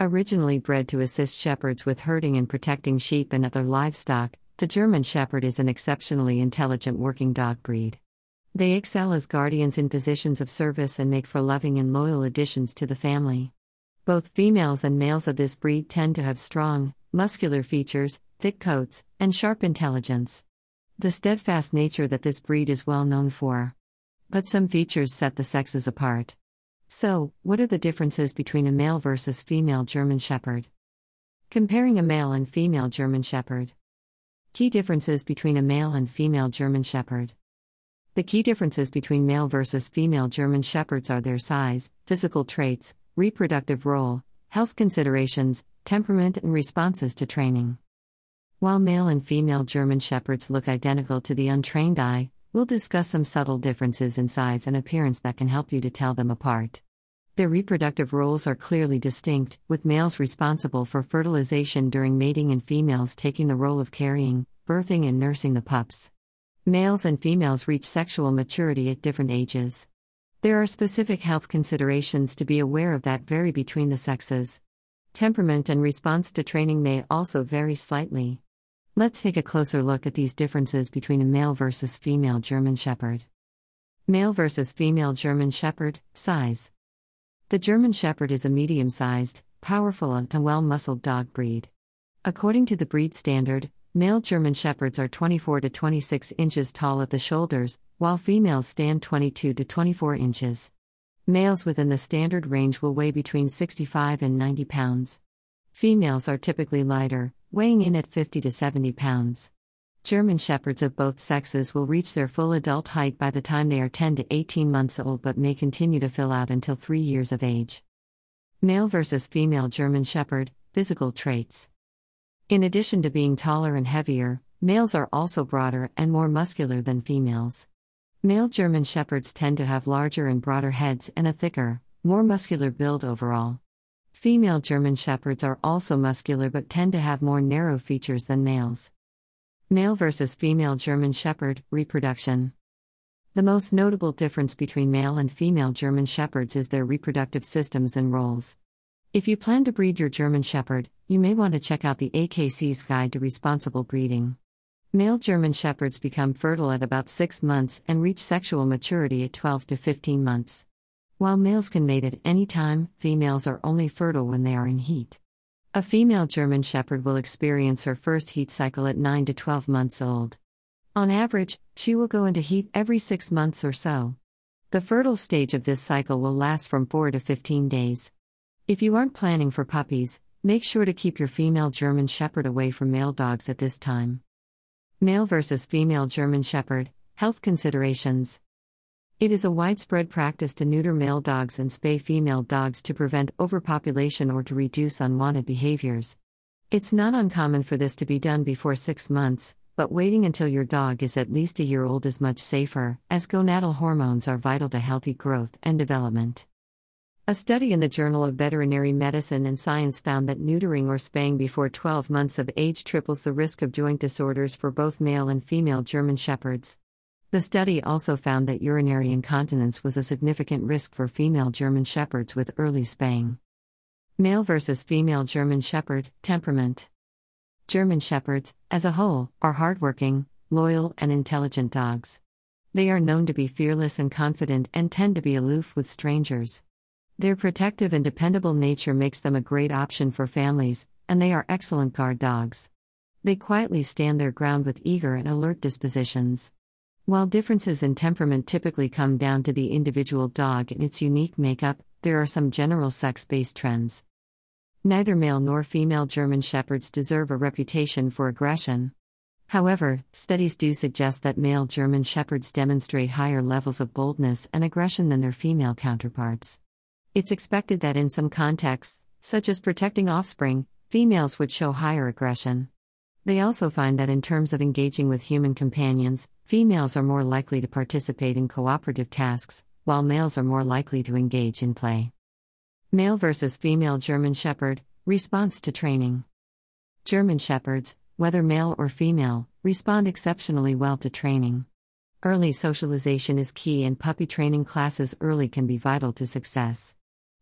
Originally bred to assist shepherds with herding and protecting sheep and other livestock, the German Shepherd is an exceptionally intelligent working dog breed. They excel as guardians in positions of service and make for loving and loyal additions to the family. Both females and males of this breed tend to have strong, muscular features, thick coats, and sharp intelligence. The steadfast nature that this breed is well known for. But some features set the sexes apart. So, what are the differences between a male versus female German Shepherd? Comparing a male and female German Shepherd. Key differences between a male and female German Shepherd. The key differences between male versus female German Shepherds are their size, physical traits, reproductive role, health considerations, temperament, and responses to training. While male and female German Shepherds look identical to the untrained eye, we'll discuss some subtle differences in size and appearance that can help you to tell them apart. Their reproductive roles are clearly distinct, with males responsible for fertilization during mating and females taking the role of carrying, birthing, and nursing the pups. Males and females reach sexual maturity at different ages. There are specific health considerations to be aware of that vary between the sexes. Temperament and response to training may also vary slightly. Let's take a closer look at these differences between a male versus female German Shepherd. Male versus female German Shepherd, size. The German Shepherd is a medium-sized, powerful, and well-muscled dog breed. According to the breed standard, male German Shepherds are 24 to 26 inches tall at the shoulders, while females stand 22 to 24 inches. Males within the standard range will weigh between 65 and 90 pounds. Females are typically lighter, weighing in at 50 to 70 pounds. German Shepherds of both sexes will reach their full adult height by the time they are 10 to 18 months old but may continue to fill out until 3 years of age. Male versus female German Shepherd, physical traits. In addition to being taller and heavier, males are also broader and more muscular than females. Male German Shepherds tend to have larger and broader heads and a thicker, more muscular build overall. Female German Shepherds are also muscular but tend to have more narrow features than males. Male versus female German Shepherd, reproduction. The most notable difference between male and female German Shepherds is their reproductive systems and roles. If you plan to breed your German Shepherd, you may want to check out the AKC's Guide to Responsible Breeding. Male German Shepherds become fertile at about 6 months and reach sexual maturity at 12 to 15 months. While males can mate at any time, females are only fertile when they are in heat. A female German Shepherd will experience her first heat cycle at 9 to 12 months old. On average, she will go into heat every 6 months or so. The fertile stage of this cycle will last from 4 to 15 days. If you aren't planning for puppies, make sure to keep your female German Shepherd away from male dogs at this time. Male versus female German Shepherd, health considerations. It is a widespread practice to neuter male dogs and spay female dogs to prevent overpopulation or to reduce unwanted behaviors. It's not uncommon for this to be done before 6 months, but waiting until your dog is at least a year old is much safer, as gonadal hormones are vital to healthy growth and development. A study in the Journal of Veterinary Medicine and Science found that neutering or spaying before 12 months of age triples the risk of joint disorders for both male and female German Shepherds. The study also found that urinary incontinence was a significant risk for female German Shepherds with early spaying. Male versus female German Shepherd, temperament. German Shepherds, as a whole, are hardworking, loyal, and intelligent dogs. They are known to be fearless and confident and tend to be aloof with strangers. Their protective and dependable nature makes them a great option for families, and they are excellent guard dogs. They quietly stand their ground with eager and alert dispositions. While differences in temperament typically come down to the individual dog and its unique makeup, there are some general sex-based trends. Neither male nor female German Shepherds deserve a reputation for aggression. However, studies do suggest that male German Shepherds demonstrate higher levels of boldness and aggression than their female counterparts. It's expected that in some contexts, such as protecting offspring, females would show higher aggression. They also find that in terms of engaging with human companions, females are more likely to participate in cooperative tasks, while males are more likely to engage in play. Male versus female German Shepherd, response to training. German Shepherds, whether male or female, respond exceptionally well to training. Early socialization is key, and puppy training classes early can be vital to success.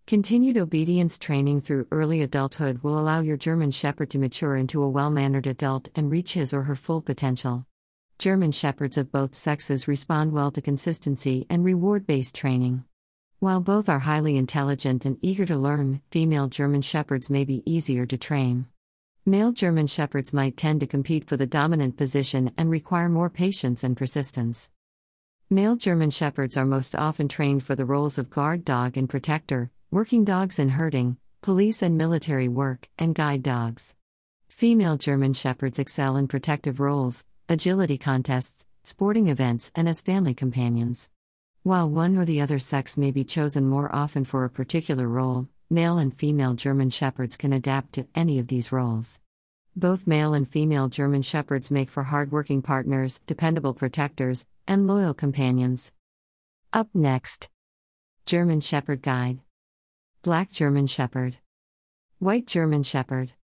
Continued obedience training through early adulthood will allow your German Shepherd to mature into a well-mannered adult and reach his or her full potential. German Shepherds of both sexes respond well to consistency and reward-based training. While both are highly intelligent and eager to learn, female German Shepherds may be easier to train. Male German Shepherds might tend to compete for the dominant position and require more patience and persistence. Male German Shepherds are most often trained for the roles of guard dog and protector, working dogs in herding, police and military work, and guide dogs. Female German Shepherds excel in protective roles, agility contests, sporting events, and as family companions. While one or the other sex may be chosen more often for a particular role, male and female German Shepherds can adapt to any of these roles. Both male and female German Shepherds make for hardworking partners, dependable protectors, and loyal companions. Up next, German Shepherd Guide. Black German Shepherd. White German Shepherd.